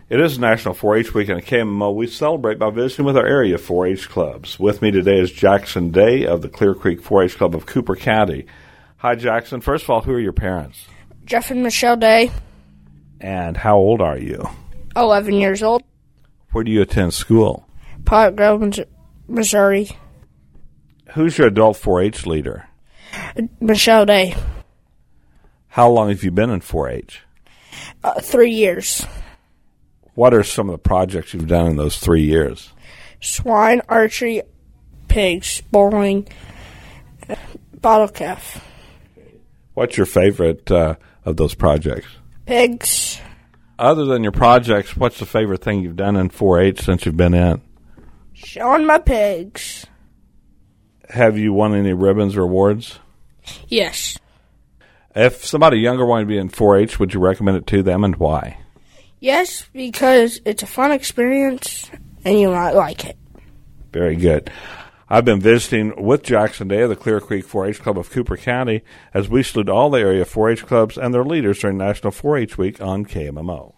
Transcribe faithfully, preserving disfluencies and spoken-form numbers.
It is National four H Week, and at K M M O we celebrate by visiting with our area four H clubs. With me today is Jackson Day of the Clear Creek four H Club of Cooper County. Hi, Jackson. First of all, who are your parents? Jeff and Michelle Day. And how old are you? eleven years old. Where do you attend school? Pilot Grove, Missouri. Who's your adult four H leader? Michelle Day. How long have you been in four H? Uh, three years. What are some of the projects you've done in those three years? Swine, archery, pigs, bowling, bottle calf. What's your favorite uh, of those projects? Pigs. Other than your projects, what's the favorite thing you've done in four H since you've been in? Showing my pigs. Have you won any ribbons or awards? Yes. If somebody younger wanted to be in four H, would you recommend it to them, and why? Yes, because it's a fun experience, and you might like it. Very good. I've been visiting with Jackson Day of the Clear Creek four H Club of Cooper County as we salute all the area four H clubs and their leaders during National four H Week on K M M O.